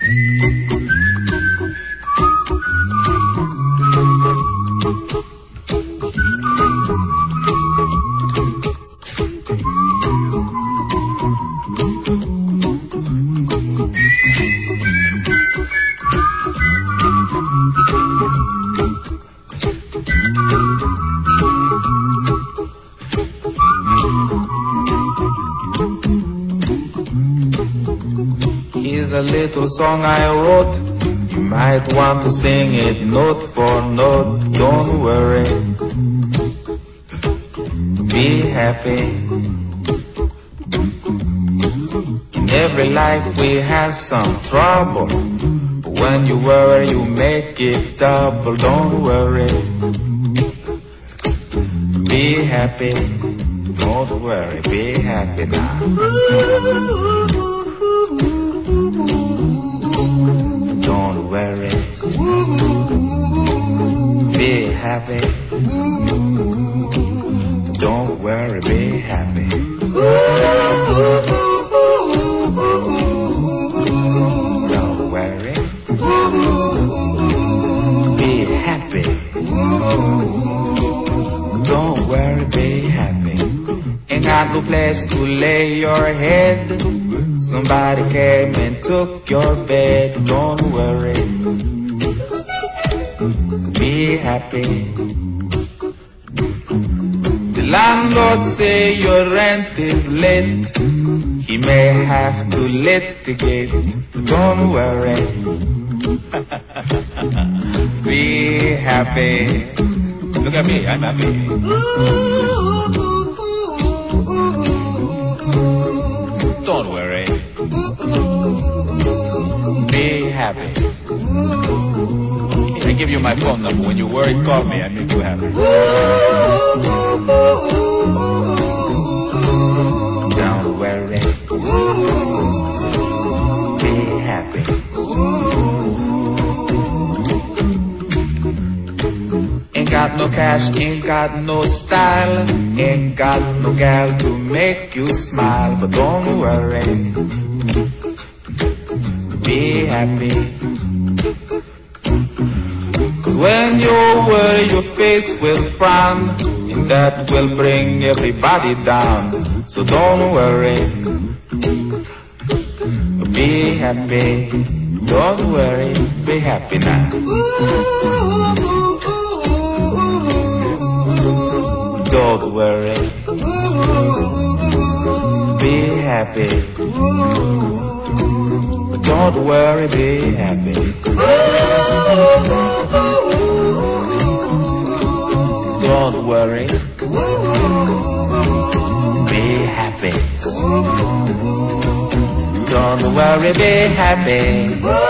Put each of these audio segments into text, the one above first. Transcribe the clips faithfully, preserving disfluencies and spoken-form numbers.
Here's a little song I wrote. You might want to sing it note for note. Don't worry, be happy. In every life we have some trouble, but when you worry you make it double. Don't worry, be happy. Don't worry, be happy now. Don't worry, be happy. Don't worry, be happy. Don't worry, be happy. Don't worry, be happy. Ain't got no place to lay your head. Somebody came and took your bed. Don't worry, be happy. The landlord say your rent is late. He may have to litigate. Don't worry, be happy. Look at me, I'm happy. Don't worry, be happy. I give you my phone number. When you worry, call me. I make you happy. Don't worry, be happy. Ain't got no cash, ain't got no style, ain't got no gal to make you smile. But don't worry, be happy. Cause when you worry your face will frown, and that will bring everybody down. So don't worry, be happy. Don't worry, be happy now. Don't worry, be happy. Don't worry, be happy. Don't worry, be happy. Don't worry, be happy.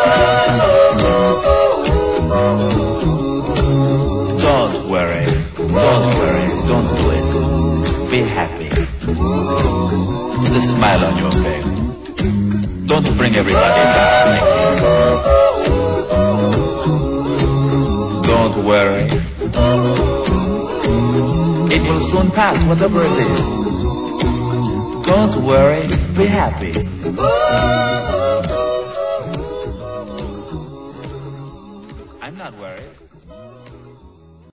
Don't worry, don't worry, don't do it. Be happy. Put a smile on your face. Don't bring everybody down. Don't worry, it will soon pass, whatever it is. Don't worry, be happy.